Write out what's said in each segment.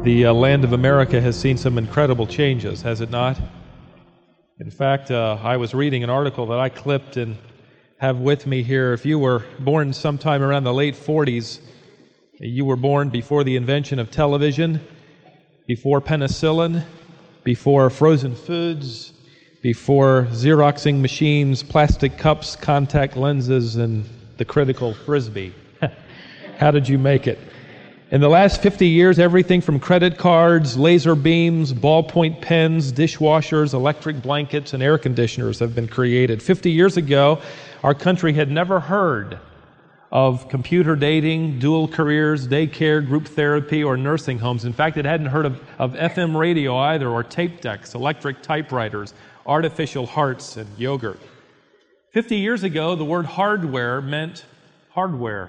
The land of America has seen some incredible changes, has it not? In fact, I was reading an article that I clipped and have with me here. If you were born sometime around the late 40s, you were born before the invention of television, before penicillin, before frozen foods, before Xeroxing machines, plastic cups, contact lenses, and the critical Frisbee. How did you make it? In the last 50 years, everything from credit cards, laser beams, ballpoint pens, dishwashers, electric blankets, and air conditioners have been created. 50 years ago, our country had never heard of computer dating, dual careers, daycare, group therapy, or nursing homes. In fact, it hadn't heard of FM radio either, or tape decks, electric typewriters, artificial hearts, and yogurt. 50 years ago, the word hardware meant hardware.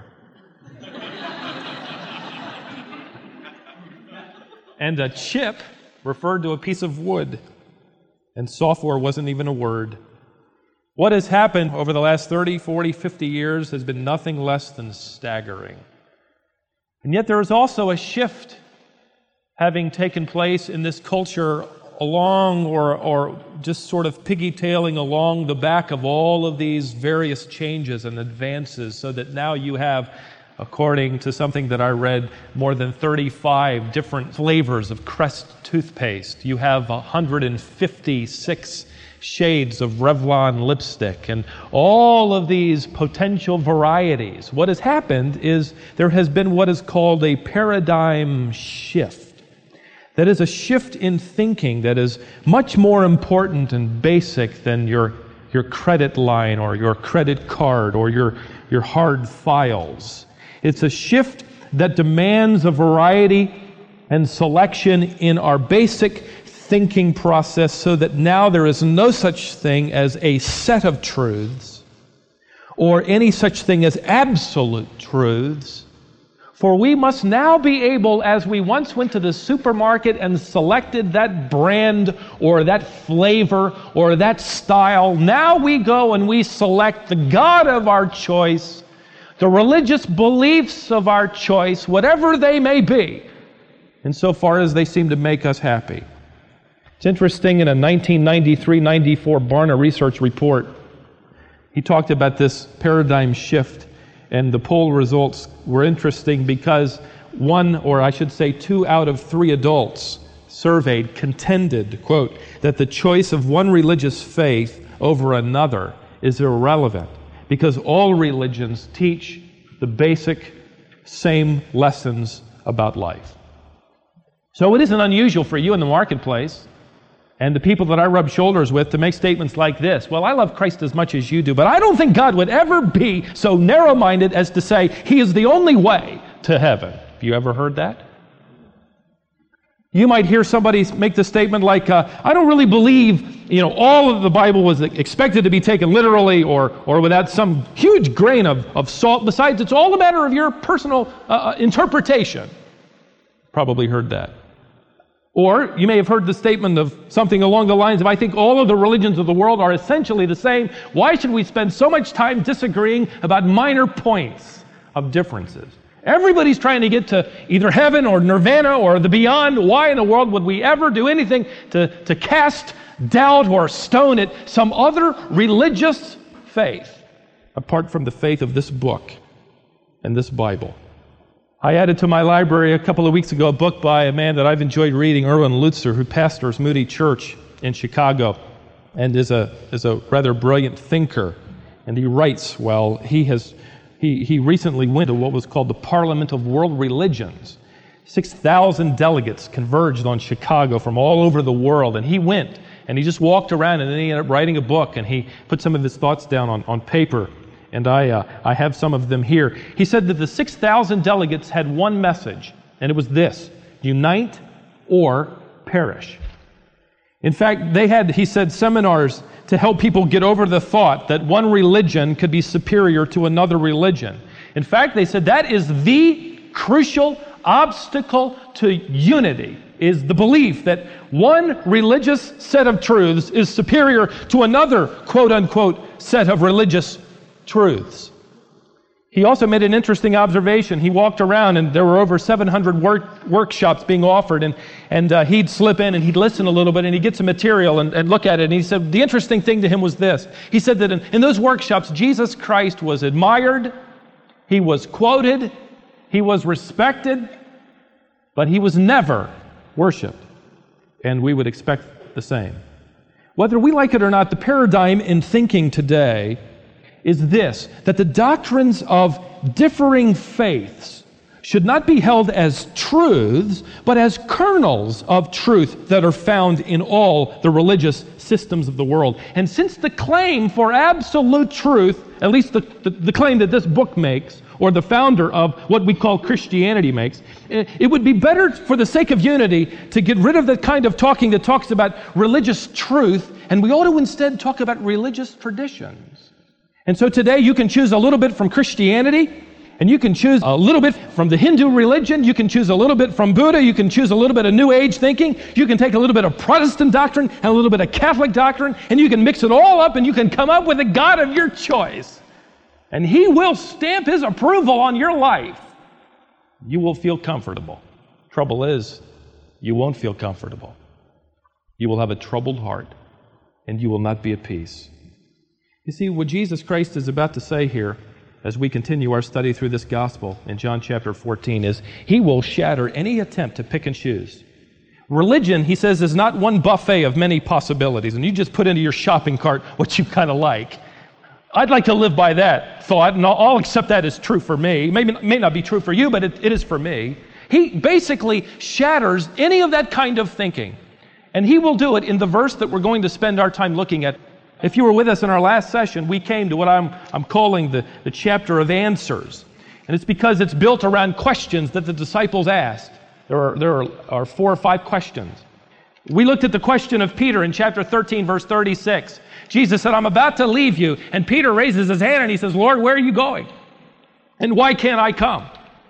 And a chip referred to a piece of wood, and software wasn't even a word. What has happened over the last 30, 40, 50 years has been nothing less than staggering. And yet there is also a shift having taken place in this culture along or just sort of piggy-tailing along the back of all of these various changes and advances, so that now you have, according to something that I read, more than 35 different flavors of Crest toothpaste. You have 156 shades of Revlon lipstick, and all of these potential varieties. What has happened is there has been what is called a paradigm shift. That is a shift in thinking that is much more important and basic than your credit line or your credit card or your hard files. It's a shift that demands a variety and selection in our basic thinking process, so that now there is no such thing as a set of truths or any such thing as absolute truths. For we must now be able, as we once went to the supermarket and selected that brand or that flavor or that style, now we go and we select the God of our choice, the religious beliefs of our choice, whatever they may be, insofar as they seem to make us happy. It's interesting, in a 1993-94 Barna Research report, he talked about this paradigm shift, and the poll results were interesting because 2 out of 3 adults surveyed contended, quote, that the choice of one religious faith over another is irrelevant, because all religions teach the basic same lessons about life. So it isn't unusual for you in the marketplace and the people that I rub shoulders with to make statements like this: well, I love Christ as much as you do, but I don't think God would ever be so narrow-minded as to say He is the only way to heaven. Have you ever heard that? You might hear somebody make the statement like, I don't really believe, all of the Bible was expected to be taken literally or without some huge grain of salt. Besides, it's all a matter of your personal interpretation. Probably heard that. Or you may have heard the statement of something along the lines of, I think all of the religions of the world are essentially the same. Why should we spend so much time disagreeing about minor points of differences? Everybody's trying to get to either heaven or nirvana or the beyond. Why in the world would we ever do anything to cast doubt or stone at some other religious faith apart from the faith of this book and this Bible? I added to my library a couple of weeks ago a book by a man that I've enjoyed reading, Erwin Lutzer, who pastors Moody Church in Chicago and is a rather brilliant thinker. And he writes well. He recently went to what was called the Parliament of World Religions. 6,000 delegates converged on Chicago from all over the world, and he went and he just walked around, and then he ended up writing a book, and he put some of his thoughts down on paper. And I have some of them here. He said that the 6,000 delegates had one message, and it was this: unite or perish. In fact, they had, he said, seminars to help people get over the thought that one religion could be superior to another religion. In fact, they said that is the crucial obstacle to unity, is the belief that one religious set of truths is superior to another, quote-unquote, set of religious truths. He also made an interesting observation. He walked around, and there were over 700 workshops being offered, and he'd slip in and he'd listen a little bit, and he'd get some material and look at it. And he said the interesting thing to him was this. He said that in those workshops, Jesus Christ was admired, he was quoted, he was respected, but he was never worshipped. And we would expect the same. Whether we like it or not, the paradigm in thinking today is this, that the doctrines of differing faiths should not be held as truths, but as kernels of truth that are found in all the religious systems of the world. And since the claim for absolute truth, at least the claim that this book makes, or the founder of what we call Christianity makes, it would be better for the sake of unity to get rid of the kind of talking that talks about religious truth, and we ought to instead talk about religious traditions. And so today you can choose a little bit from Christianity, and you can choose a little bit from the Hindu religion, you can choose a little bit from Buddha, you can choose a little bit of New Age thinking, you can take a little bit of Protestant doctrine and a little bit of Catholic doctrine, and you can mix it all up and you can come up with a God of your choice. And He will stamp His approval on your life. You will feel comfortable. Trouble is, you won't feel comfortable. You will have a troubled heart, and you will not be at peace. You see, what Jesus Christ is about to say here, as we continue our study through this gospel in John chapter 14, is He will shatter any attempt to pick and choose. Religion, He says, is not one buffet of many possibilities, and you just put into your shopping cart what you kind of like. I'd like to live by that thought, and I'll accept that as true for me. It may not be true for you, but it is for me. He basically shatters any of that kind of thinking, and He will do it in the verse that we're going to spend our time looking at. If you were with us in our last session, we came to what I'm calling the chapter of answers. And it's because it's built around questions that the disciples asked. There are 4 or 5 questions. We looked at the question of Peter in chapter 13, verse 36. Jesus said, I'm about to leave you. And Peter raises his hand and he says, Lord, where are you going? And why can't I come?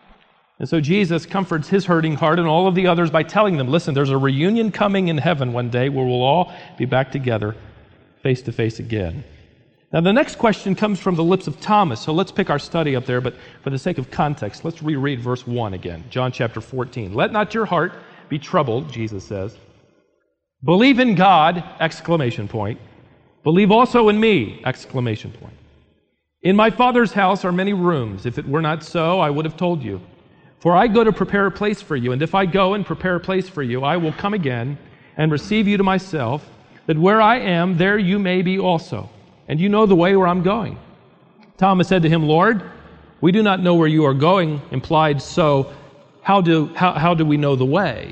And so Jesus comforts his hurting heart and all of the others by telling them, listen, there's a reunion coming in heaven one day where we'll all be back together face to face again. Now the next question comes from the lips of Thomas, so let's pick our study up there, but for the sake of context, let's reread verse 1 again, John chapter 14. Let not your heart be troubled, Jesus says. Believe in God, exclamation point. Believe also in me, exclamation point. In my Father's house are many rooms. If it were not so, I would have told you. For I go to prepare a place for you, and if I go and prepare a place for you, I will come again and receive you to myself, that where I am, there you may be also. And you know the way where I'm going. Thomas said to him, Lord, we do not know where you are going, implied, so how do we know the way?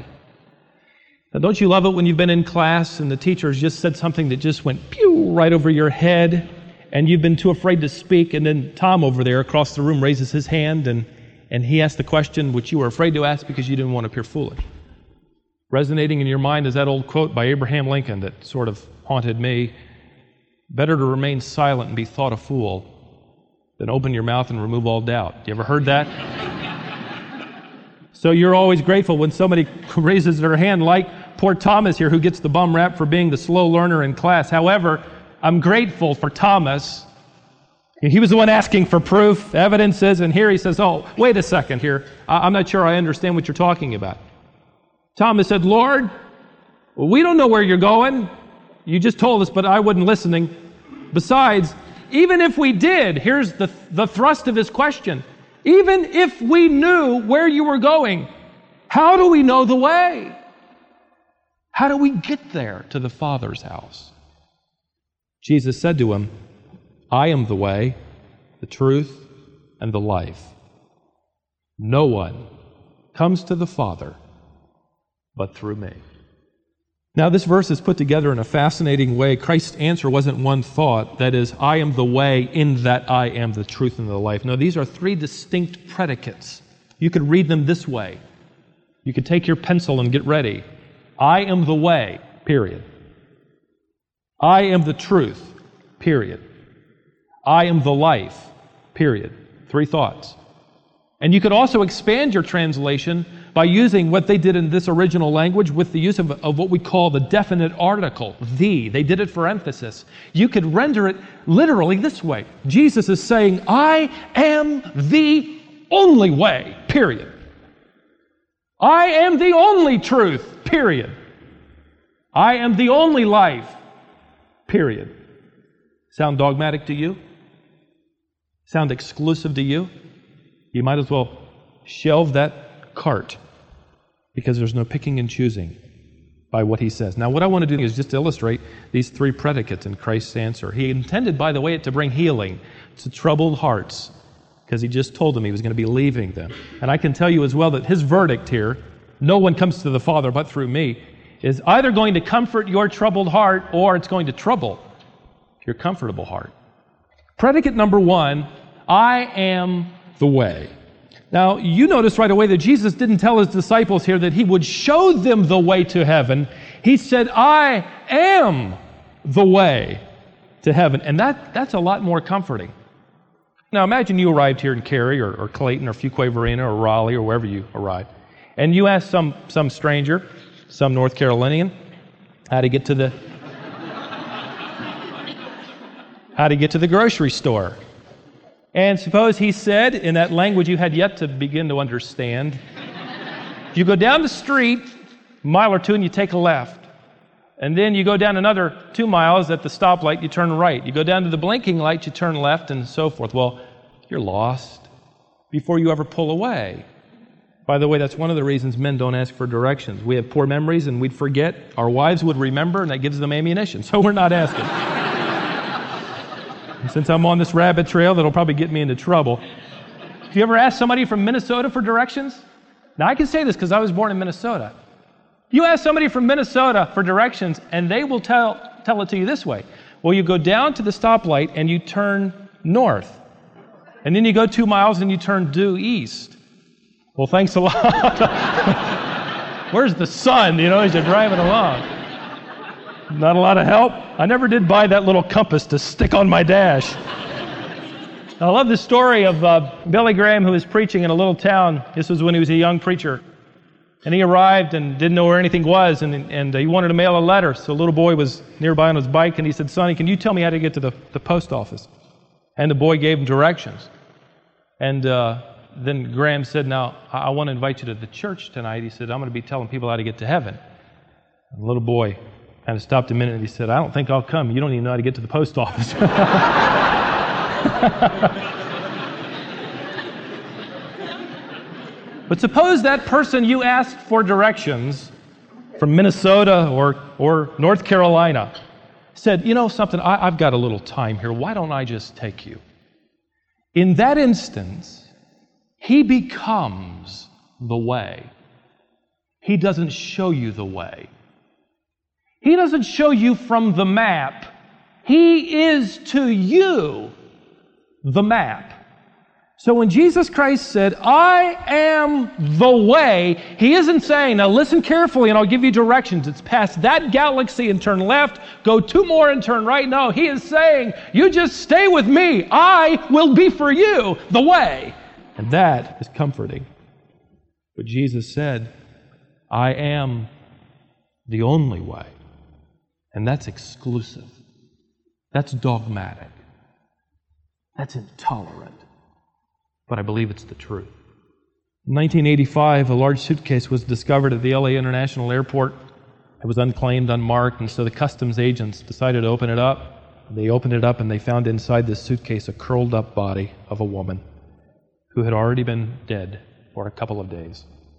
Now, don't you love it when you've been in class and the teacher has just said something that just went pew right over your head, and you've been too afraid to speak, and then Tom over there across the room raises his hand, and he asked the question which you were afraid to ask because you didn't want to appear foolish. Resonating in your mind is that old quote by Abraham Lincoln that sort of haunted me. Better to remain silent and be thought a fool than open your mouth and remove all doubt. You ever heard that? So you're always grateful when somebody raises their hand, like poor Thomas here, who gets the bum rap for being the slow learner in class. However, I'm grateful for Thomas. He was the one asking for proof, evidences, and here he says, oh, wait a second here. I'm not sure I understand what you're talking about. Thomas said, Lord, we don't know where you're going. You just told us, but I wasn't listening. Besides, even if we did, here's the thrust of his question. Even if we knew where you were going, how do we know the way? How do we get there to the Father's house? Jesus said to him, I am the way, the truth, and the life. No one comes to the Father but through me. Now, this verse is put together in a fascinating way. Christ's answer wasn't one thought, that is, I am the way in that I am the truth and the life. No, these are 3 distinct predicates. You could read them this way. You could take your pencil and get ready. I am the way, period. I am the truth, period. I am the life, period. 3 thoughts. And you could also expand your translation by using what they did in this original language with the use of what we call the definite article, the. They did it for emphasis. You could render it literally this way. Jesus is saying, I am the only way, period. I am the only truth, period. I am the only life, period. Sound dogmatic to you? Sound exclusive to you? You might as well shelve that cart because there's no picking and choosing by what he says. Now, what I want to do is just illustrate these three predicates in Christ's answer. He intended, by the way, it to bring healing to troubled hearts because he just told them he was going to be leaving them. And I can tell you as well that his verdict here, no one comes to the Father but through me, is either going to comfort your troubled heart or it's going to trouble your comfortable heart. Predicate number one, I am the way. Now, you notice right away that Jesus didn't tell his disciples here that he would show them the way to heaven. He said, I am the way to heaven. And that's a lot more comforting. Now, imagine you arrived here in Cary or Clayton or Fuquay-Varina or Raleigh or wherever you arrived, and you asked some stranger, some North Carolinian, how to get to the grocery store. And suppose he said, in that language you had yet to begin to understand, you go down the street a mile or two and you take a left. And then you go down another 2 miles at the stoplight, you turn right. You go down to the blinking light, you turn left, and so forth. Well, you're lost before you ever pull away. By the way, that's one of the reasons men don't ask for directions. We have poor memories and we'd forget. Our wives would remember, and that gives them ammunition. So we're not asking. Since I'm on this rabbit trail, that'll probably get me into trouble. Have you ever asked somebody from Minnesota for directions? Now, I can say this because I was born in Minnesota. You ask somebody from Minnesota for directions, and they will tell it to you this way. Well, you go down to the stoplight, and you turn north. And then you go 2 miles, and you turn due east. Well, thanks a lot. Where's the sun, as you're driving along? Not a lot of help. I never did buy that little compass to stick on my dash. I love the story of Billy Graham, who was preaching in a little town. This was when he was a young preacher. And he arrived and didn't know where anything was, and he wanted to mail a letter. So a little boy was nearby on his bike, and he said, Sonny, can you tell me how to get to the post office? And the boy gave him directions. And then Graham said, now, I want to invite you to the church tonight. He said, I'm going to be telling people how to get to heaven. And the little boy kind of stopped a minute and he said, I don't think I'll come. You don't even know how to get to the post office. But suppose that person you asked for directions from Minnesota or North Carolina said, something, I've got a little time here. Why don't I just take you? In that instance, he becomes the way. He doesn't show you the way. He doesn't show you from the map. He is to you the map. So when Jesus Christ said, I am the way, he isn't saying, now listen carefully and I'll give you directions. It's past that galaxy and turn left, go 2 more and turn right. No, he is saying, you just stay with me. I will be for you the way. And that is comforting. But Jesus said, I am the only way. And that's exclusive. That's dogmatic. That's intolerant. But I believe it's the truth. In 1985, a large suitcase was discovered at the LA International Airport. It was unclaimed, unmarked, and so the customs agents decided to open it up. They opened it up and they found inside this suitcase a curled up body of a woman who had already been dead for a couple of days.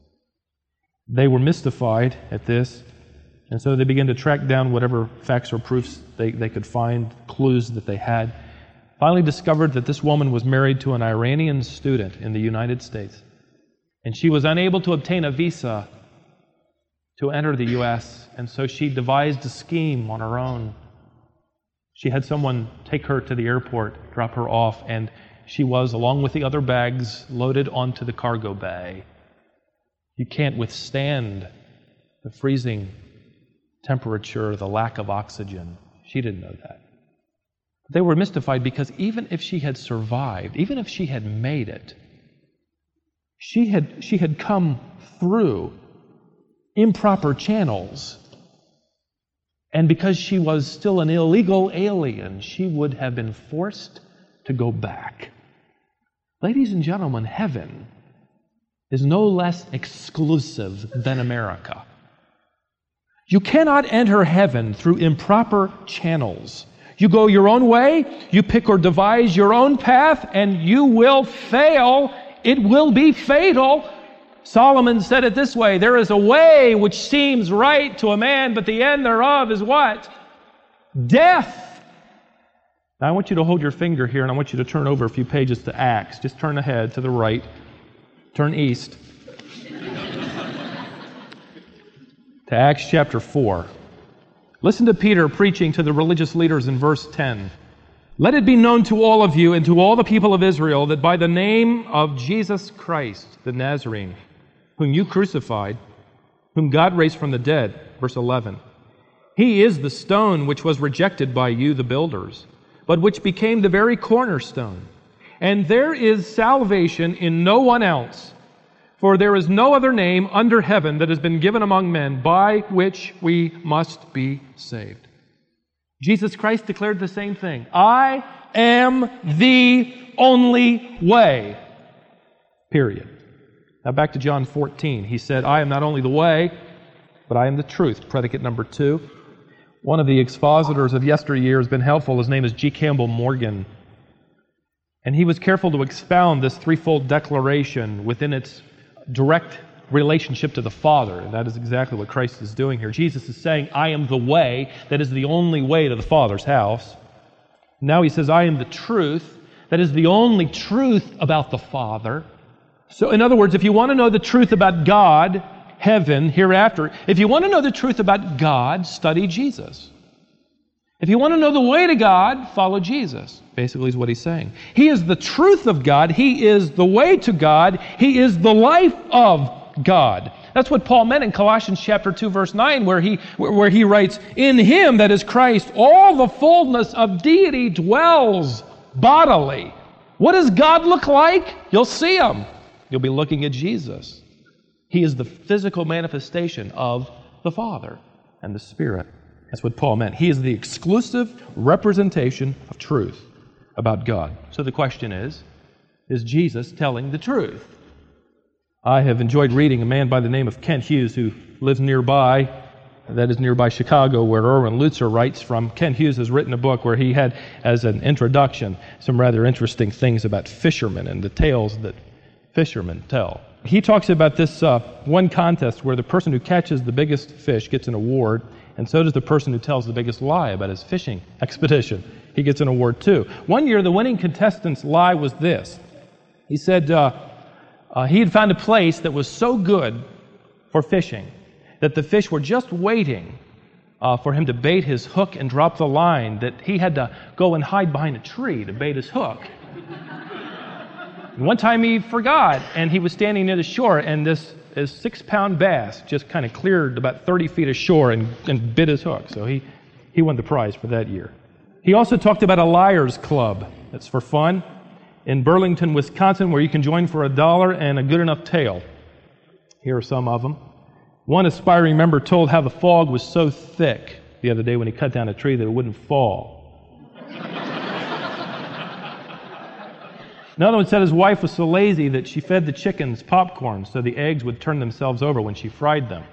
They were mystified at this. And so they began to track down whatever facts or proofs they could find, clues that they had. Finally discovered that this woman was married to an Iranian student in the United States. And she was unable to obtain a visa to enter the U.S., and so she devised a scheme on her own. She had someone take her to the airport, drop her off, and she was, along with the other bags, loaded onto the cargo bay. You can't withstand the freezing temperature, the lack of oxygen. She didn't know that. They were mystified because even if she had survived, even if she had made it, She had come through improper channels. And because she was still an illegal alien, she would have been forced to go back. Ladies and gentlemen, heaven is no less exclusive than America. You cannot enter heaven through improper channels. You go your own way, you pick or devise your own path, and you will fail. It will be fatal. Solomon said it this way, there is a way which seems right to a man, but the end thereof is what? Death. Now I want you to hold your finger here, and I want you to turn over a few pages to Acts. Just turn ahead to the right. Turn east. To Acts chapter 4. Listen to Peter preaching to the religious leaders in verse 10. Let it be known to all of you and to all the people of Israel that by the name of Jesus Christ, the Nazarene, whom you crucified, whom God raised from the dead, verse 11, He is the stone which was rejected by you, the builders, but which became the very cornerstone. And there is salvation in no one else, for there is no other name under heaven that has been given among men by which we must be saved. Jesus Christ declared the same thing. I am the only way. Period. Now back to John 14. He said, I am not only the way, but I am the truth. Predicate number 2. One of the expositors of yesteryear has been helpful. His name is G. Campbell Morgan. And he was careful to expound this threefold declaration within its direct relationship to the Father. And that is exactly what Christ is doing here. Jesus is saying, I am the way that is the only way to the Father's house. Now he says, I am the truth that is the only truth about the Father. So in other words, if you want to know the truth about God, heaven, hereafter, if you want to know the truth about God, study Jesus. If you want to know the way to God, follow Jesus, basically is what he's saying. He is the truth of God. He is the way to God. He is the life of God. That's what Paul meant in Colossians chapter 2, verse 9, where he writes, in Him, that is Christ, all the fullness of deity dwells bodily. What does God look like? You'll see Him. You'll be looking at Jesus. He is the physical manifestation of the Father and the Spirit. That's what Paul meant. He is the exclusive representation of truth about God. So the question is Jesus telling the truth? I have enjoyed reading a man by the name of Kent Hughes who lives nearby, that is nearby Chicago, where Erwin Lutzer writes from. Kent Hughes has written a book where he had, as an introduction, some rather interesting things about fishermen and the tales that fishermen tell. He talks about this one contest where the person who catches the biggest fish gets an award, and so does the person who tells the biggest lie about his fishing expedition. He gets an award too. One year, the winning contestant's lie was this. He said he had found a place that was so good for fishing that the fish were just waiting for him to bait his hook and drop the line, that he had to go and hide behind a tree to bait his hook. One time he forgot, and he was standing near the shore, and this 6-pound bass just kind of cleared about 30 feet of shore and bit his hook. So he won the prize for that year. He also talked about a liars club that's for fun in Burlington, Wisconsin, where you can join for $1 and a good enough tale. Here are some of them. One aspiring member told how the fog was so thick the other day when he cut down a tree that it wouldn't fall. Another one said his wife was so lazy that she fed the chickens popcorn so the eggs would turn themselves over when she fried them.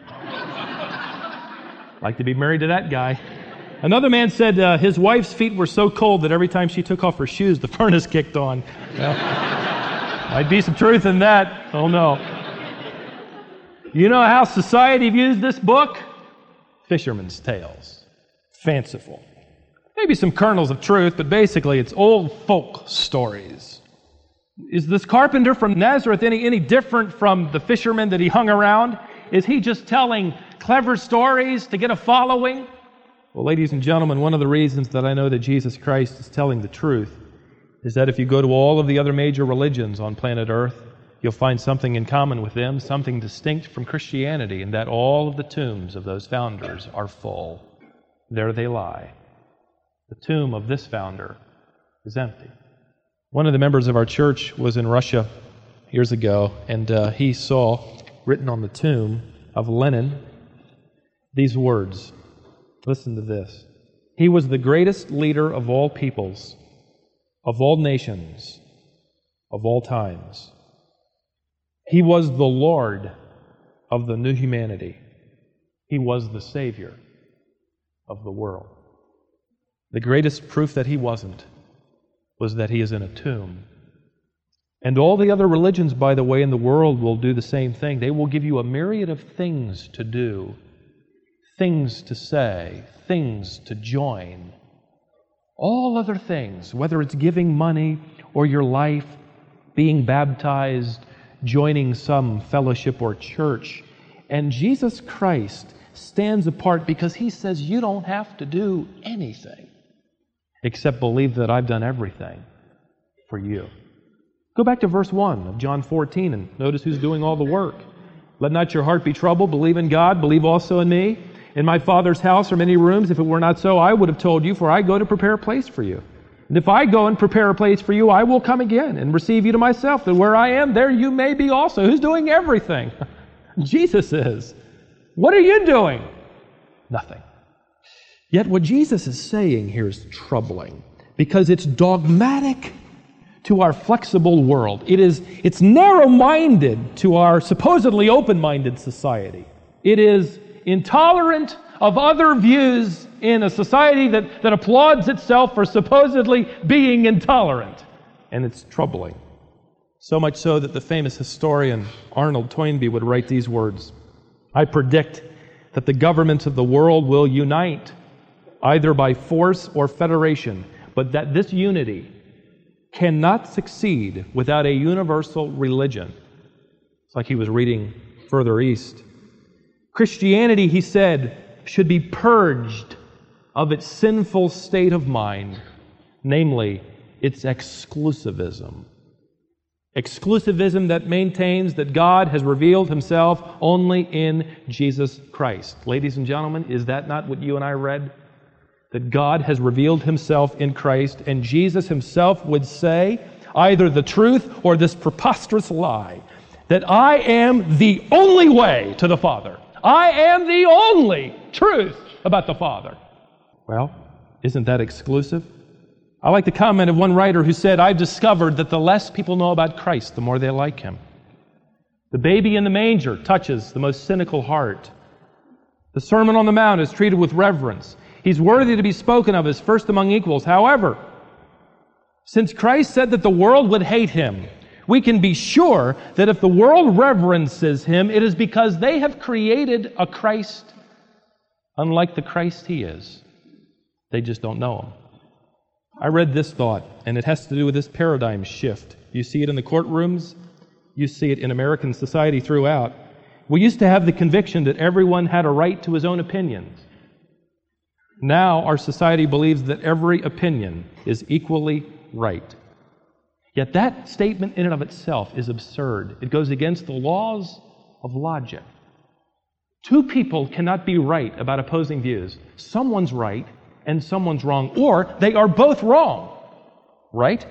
Like to be married to that guy. Another man said his wife's feet were so cold that every time she took off her shoes, the furnace kicked on. Well, might be some truth in that. Oh no. You know how society views this book? Fisherman's tales. Fanciful. Maybe some kernels of truth, but basically it's old folk stories. Is this carpenter from Nazareth any different from the fisherman that he hung around? Is he just telling clever stories to get a following? Well, ladies and gentlemen, one of the reasons that I know that Jesus Christ is telling the truth is that if you go to all of the other major religions on planet Earth, you'll find something in common with them, something distinct from Christianity, and that all of the tombs of those founders are full. There they lie. The tomb of this founder is empty. One of the members of our church was in Russia. years ago, and he saw written on the tomb of Lenin these words. Listen to this. He was the greatest leader of all peoples, of all nations, of all times. He was the Lord of the new humanity. He was the Savior of the world. The greatest proof that he wasn't was that he is in a tomb. And all the other religions, by the way, in the world will do the same thing. They will give you a myriad of things to do, things to say, things to join. All other things, whether it's giving money or your life, being baptized, joining some fellowship or church. And Jesus Christ stands apart because he says you don't have to do anything except believe that I've done everything for you. Go back to verse 1 of John 14 and notice who's doing all the work. Let not your heart be troubled. Believe in God. Believe also in me. In my Father's house are many rooms. If it were not so, I would have told you, for I go to prepare a place for you. And if I go and prepare a place for you, I will come again and receive you to myself, that where I am, there you may be also. Who's doing everything? Jesus is. What are you doing? Nothing. Yet what Jesus is saying here is troubling, because it's dogmatic to our flexible world. It's narrow-minded to our supposedly open-minded society. It is intolerant of other views in a society that applauds itself for supposedly being intolerant. And it's troubling. So much so that the famous historian Arnold Toynbee would write these words: I predict that the governments of the world will unite either by force or federation, but that this unity cannot succeed without a universal religion. It's like he was reading further east. Christianity, he said, should be purged of its sinful state of mind, namely its exclusivism. Exclusivism that maintains that God has revealed himself only in Jesus Christ. Ladies and gentlemen, is that not what you and I read? That God has revealed himself in Christ, and Jesus himself would say either the truth or this preposterous lie, that I am the only way to the Father. I am the only truth about the Father. Well, isn't that exclusive? I like the comment of one writer who said, I've discovered that the less people know about Christ, the more they like him. The baby in the manger touches the most cynical heart. The Sermon on the Mount is treated with reverence. He's worthy to be spoken of as first among equals. However, since Christ said that the world would hate him, we can be sure that if the world reverences him, it is because they have created a Christ unlike the Christ he is. They just don't know him. I read this thought, and it has to do with this paradigm shift. You see it in the courtrooms. You see it in American society throughout. We used to have the conviction that everyone had a right to his own opinions. Now our society believes that every opinion is equally right. Yet that statement in and of itself is absurd. It goes against the laws of logic. Two people cannot be right about opposing views. Someone's right and someone's wrong, or they are both wrong. Right?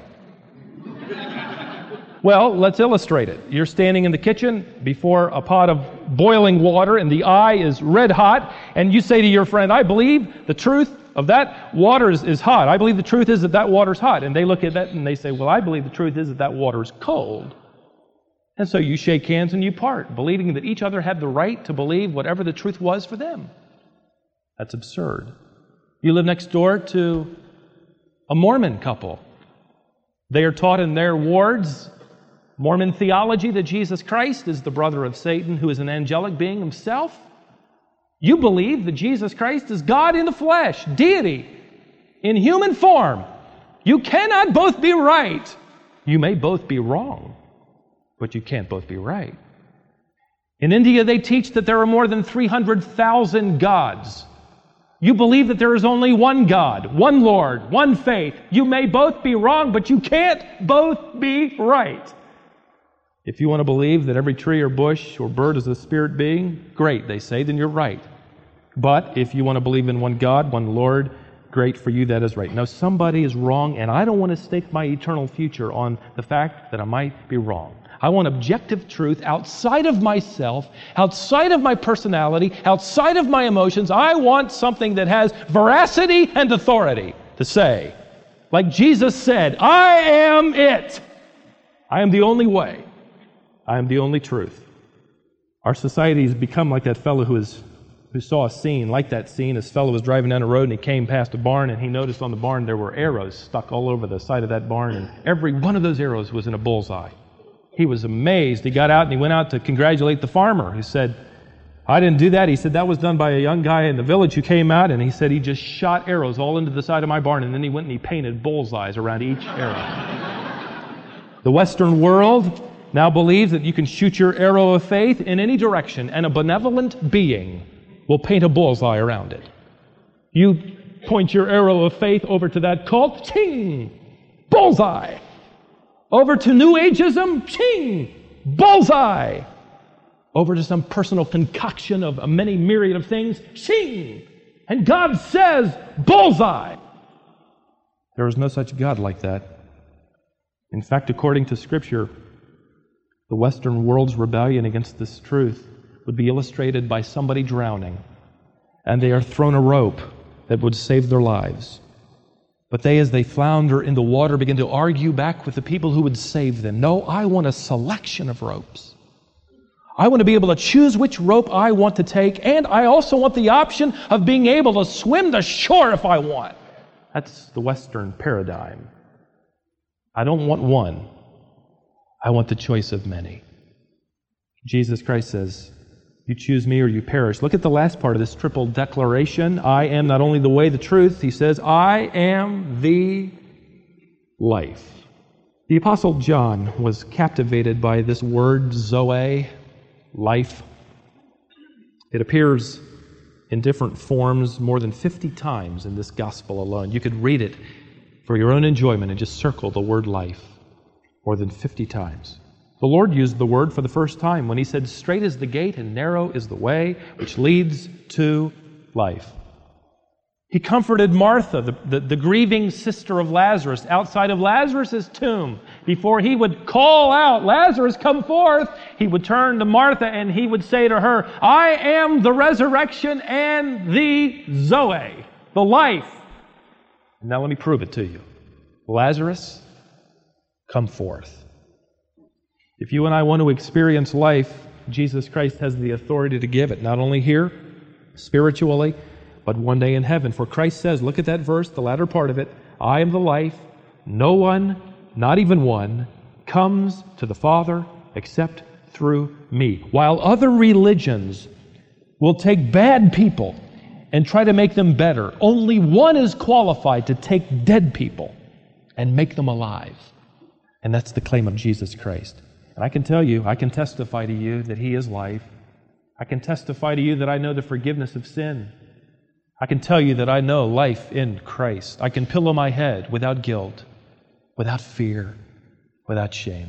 Well, let's illustrate it. You're standing in the kitchen before a pot of boiling water and the eye is red hot, and you say to your friend, I believe the truth of that water is hot. I believe the truth is that water's hot. And they look at that and they say, well, I believe the truth is that water's cold. And so you shake hands and you part, believing that each other had the right to believe whatever the truth was for them. That's absurd. You live next door to a Mormon couple. They are taught in their wards Mormon theology that Jesus Christ is the brother of Satan, who is an angelic being himself. You believe that Jesus Christ is God in the flesh, deity, in human form. You cannot both be right. You may both be wrong, but you can't both be right. In India, they teach that there are more than 300,000 gods. You believe that there is only one God, one Lord, one faith. You may both be wrong, but you can't both be right. If you want to believe that every tree or bush or bird is a spirit being, great, they say, then you're right. But if you want to believe in one God, one Lord, great for you, that is right. Now, somebody is wrong, and I don't want to stake my eternal future on the fact that I might be wrong. I want objective truth outside of myself, outside of my personality, outside of my emotions. I want something that has veracity and authority to say. Like Jesus said, I am it. I am the only way. I am the only truth. Our society has become like that fellow who saw a scene, like that scene. This fellow was driving down the road and he came past a barn and he noticed on the barn there were arrows stuck all over the side of that barn, and every one of those arrows was in a bullseye. He was amazed. He got out and he went out to congratulate the farmer, who said, I didn't do that. He said, that was done by a young guy in the village who came out, and he said he just shot arrows all into the side of my barn, and then he went and he painted bullseyes around each arrow. The Western world now believes that you can shoot your arrow of faith in any direction, and a benevolent being will paint a bullseye around it. You point your arrow of faith over to that cult, ching, bullseye. Over to New Ageism, ching, bullseye. Over to some personal concoction of a many myriad of things, ching. And God says, bullseye. There is no such God like that. In fact, according to Scripture, the Western world's rebellion against this truth would be illustrated by somebody drowning, and they are thrown a rope that would save their lives. But they, as they flounder in the water, begin to argue back with the people who would save them. No, I want a selection of ropes. I want to be able to choose which rope I want to take, and I also want the option of being able to swim to shore if I want. That's the Western paradigm. I don't want one. I want the choice of many. Jesus Christ says, you choose me or you perish. Look at the last part of this triple declaration. I am not only the way, the truth. He says, I am the life. The Apostle John was captivated by this word, Zoe, life. It appears in different forms more than 50 times in this gospel alone. You could read it for your own enjoyment and just circle the word life more than 50 times. The Lord used the word for the first time when He said, straight is the gate and narrow is the way which leads to life. He comforted Martha, the grieving sister of Lazarus, outside of Lazarus' tomb. Before He would call out, Lazarus, come forth, He would turn to Martha and He would say to her, I am the resurrection and the Zoe, the life. Now let me prove it to you. Lazarus, come forth. If you and I want to experience life, Jesus Christ has the authority to give it, not only here, spiritually, but one day in heaven. For Christ says, look at that verse, the latter part of it, I am the life. No one, not even one, comes to the Father except through me. While other religions will take bad people and try to make them better, only one is qualified to take dead people and make them alive. And that's the claim of Jesus Christ. And I can tell you, I can testify to you that He is life. I can testify to you that I know the forgiveness of sin. I can tell you that I know life in Christ. I can pillow my head without guilt, without fear, without shame.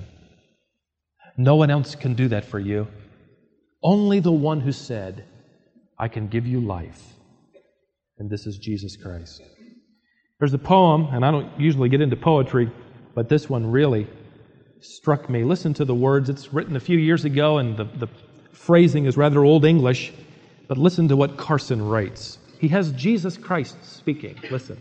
No one else can do that for you. Only the one who said, I can give you life. And this is Jesus Christ. There's a poem, and I don't usually get into poetry, but this one really struck me. Listen to the words. It's written a few years ago, and the phrasing is rather Old English, but listen to what Carson writes. He has Jesus Christ speaking. Listen.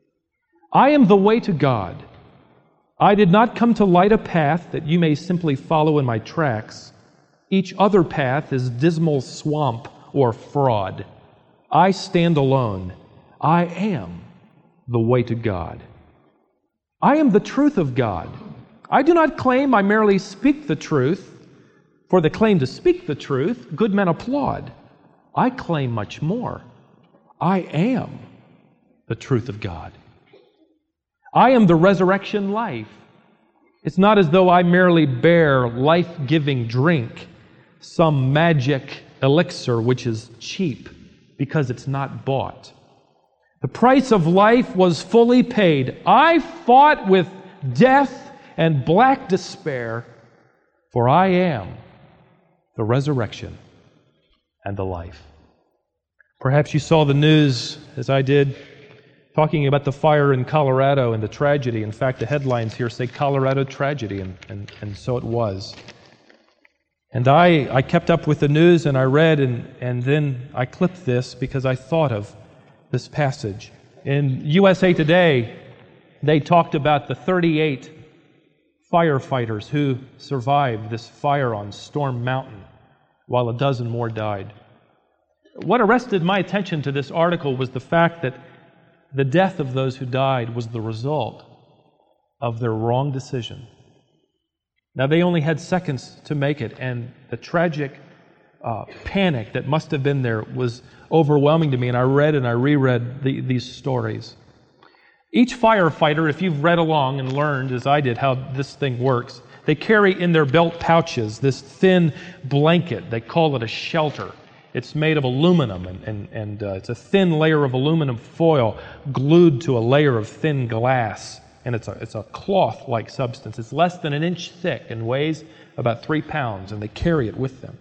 I am the way to God. I did not come to light a path that you may simply follow in my tracks. Each other path is dismal swamp or fraud. I stand alone. I am the way to God. I am the truth of God. I do not claim I merely speak the truth. For the claim to speak the truth, good men applaud. I claim much more. I am the truth of God. I am the resurrection life. It's not as though I merely bear life-giving drink, some magic elixir which is cheap because it's not bought. The price of life was fully paid. I fought with death and black despair, for I am the resurrection and the life. Perhaps you saw the news, as I did, talking about the fire in Colorado and the tragedy. In fact, the headlines here say Colorado tragedy, and so it was. And I kept up with the news, and I read, and then I clipped this because I thought of this passage. In USA Today, they talked about the 38 firefighters who survived this fire on Storm Mountain, while a dozen more died. What arrested my attention to this article was the fact that the death of those who died was the result of their wrong decision. Now, they only had seconds to make it, and the tragic panic that must have been there was overwhelming to me, and I read and I reread these stories. Each firefighter, if you've read along and learned, as I did, how this thing works, they carry in their belt pouches this thin blanket. They call it a shelter. It's made of aluminum, and it's a thin layer of aluminum foil glued to a layer of thin glass. And it's a cloth-like substance. It's less than an inch thick and weighs about 3 pounds, and they carry it with them.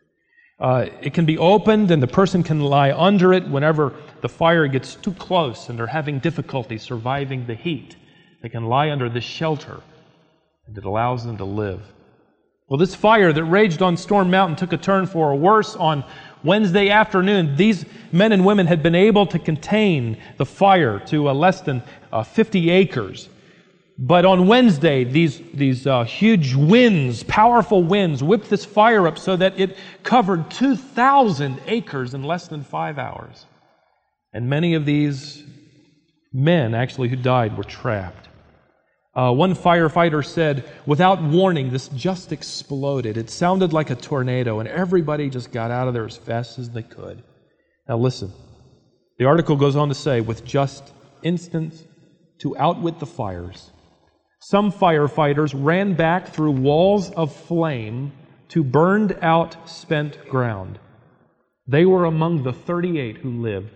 It can be opened, and the person can lie under it whenever the fire gets too close and they're having difficulty surviving the heat. They can lie under this shelter, and it allows them to live. Well, this fire that raged on Storm Mountain took a turn for worse on Wednesday afternoon. These men and women had been able to contain the fire to less than 50 acres. But on Wednesday, these huge winds, powerful winds, whipped this fire up so that it covered 2,000 acres in less than 5 hours. And many of these men, actually, who died were trapped. One firefighter said, without warning, this just exploded. It sounded like a tornado, and everybody just got out of there as fast as they could. Now listen, the article goes on to say, with just instants to outwit the fires, some firefighters ran back through walls of flame to burned out spent ground. They were among the 38 who lived.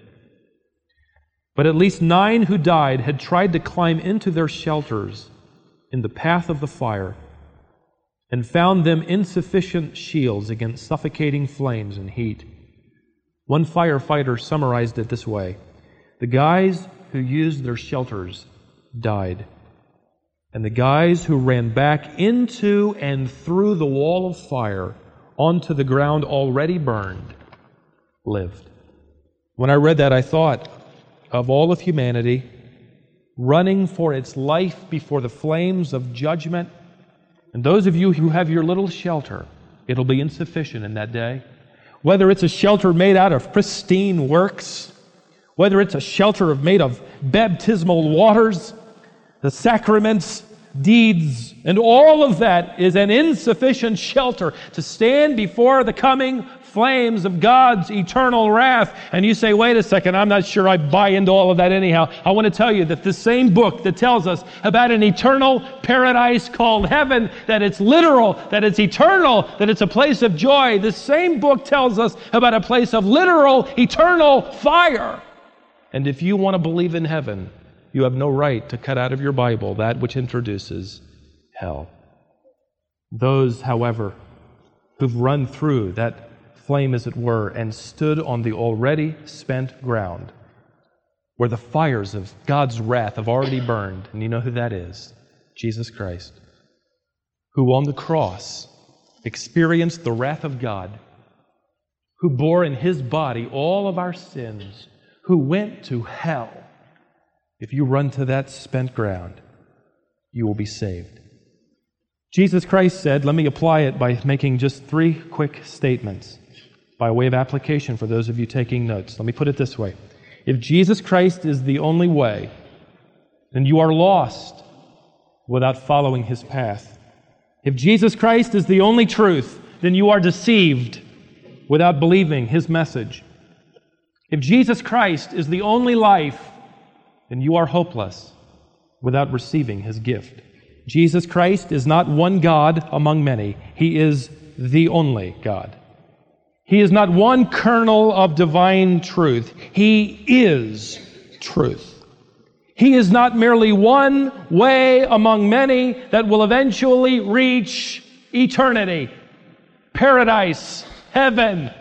But at least 9 who died had tried to climb into their shelters in the path of the fire and found them insufficient shields against suffocating flames and heat. One firefighter summarized it this way: the guys who used their shelters died, and the guys who ran back into and through the wall of fire onto the ground already burned lived. When I read that, I thought of all of humanity running for its life before the flames of judgment. And those of you who have your little shelter, it'll be insufficient in that day. Whether it's a shelter made out of pristine works, whether it's a shelter made of baptismal waters, the sacraments, deeds, and all of that is an insufficient shelter to stand before the coming flames of God's eternal wrath. And you say, wait a second, I'm not sure I buy into all of that anyhow. I want to tell you that the same book that tells us about an eternal paradise called heaven, that it's literal, that it's eternal, that it's a place of joy, the same book tells us about a place of literal, eternal fire. And if you want to believe in heaven, you have no right to cut out of your Bible that which introduces hell. Those, however, who've run through that flame, as it were, and stood on the already spent ground where the fires of God's wrath have already burned, and you know who that is? Jesus Christ, who on the cross experienced the wrath of God, who bore in His body all of our sins, who went to hell. If you run to that spent ground, you will be saved. Jesus Christ said, let me apply it by making just 3 quick statements by way of application for those of you taking notes. Let me put it this way. If Jesus Christ is the only way, then you are lost without following His path. If Jesus Christ is the only truth, then you are deceived without believing His message. If Jesus Christ is the only life, then you are hopeless without receiving His gift. Jesus Christ is not one God among many. He is the only God. He is not one kernel of divine truth. He is truth. He is not merely one way among many that will eventually reach eternity, paradise, heaven.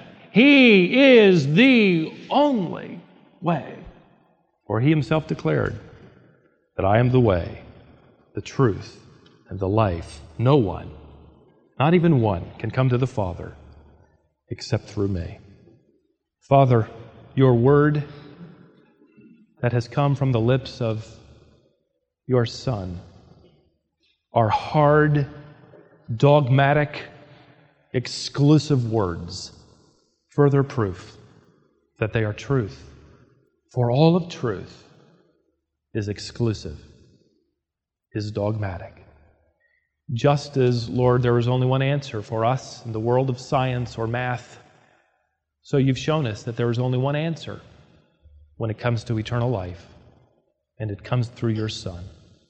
He is the only way. For He Himself declared that I am the way, the truth, and the life. No one not even one, can come to the Father except through me. Father, your word that has come from the lips of your Son are hard, dogmatic, exclusive words, further proof that they are truth. For all of truth is exclusive, is dogmatic. Just as, Lord, there is only one answer for us in the world of science or math, so you've shown us that there is only one answer when it comes to eternal life, and it comes through your Son.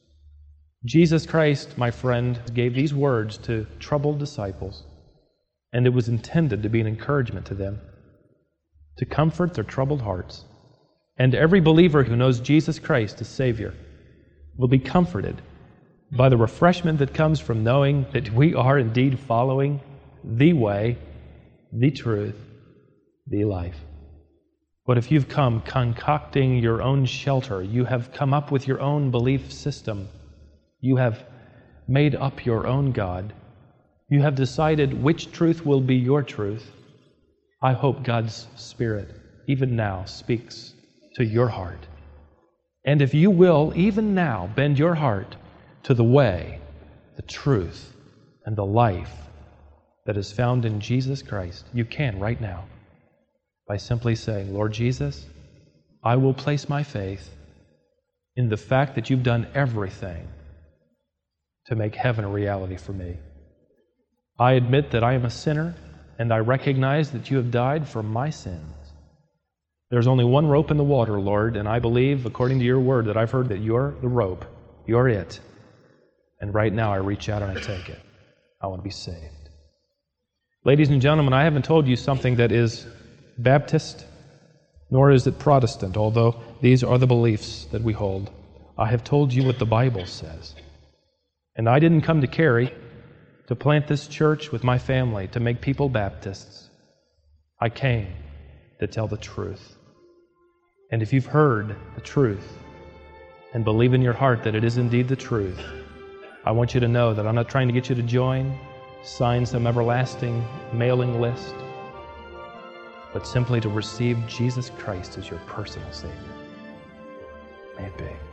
Jesus Christ, my friend, gave these words to troubled disciples, and it was intended to be an encouragement to them, to comfort their troubled hearts. And every believer who knows Jesus Christ as Savior will be comforted by the refreshment that comes from knowing that we are indeed following the way, the truth, the life. But if you've come concocting your own shelter, you have come up with your own belief system, you have made up your own God, you have decided which truth will be your truth, I hope God's Spirit even now speaks to your heart. And if you will, even now, bend your heart to the way, the truth, and the life that is found in Jesus Christ, you can right now by simply saying, Lord Jesus, I will place my faith in the fact that you've done everything to make heaven a reality for me. I admit that I am a sinner, and I recognize that you have died for my sins. There's only one rope in the water, Lord, and I believe, according to your word, that I've heard that you're the rope. You're it. And right now I reach out and I take it. I want to be saved. Ladies and gentlemen, I haven't told you something that is Baptist, nor is it Protestant, although these are the beliefs that we hold. I have told you what the Bible says. And I didn't come to Cary to plant this church with my family to make people Baptists. I came to tell the truth. And if you've heard the truth and believe in your heart that it is indeed the truth, I want you to know that I'm not trying to get you to join, sign some everlasting mailing list, but simply to receive Jesus Christ as your personal Savior. May it be.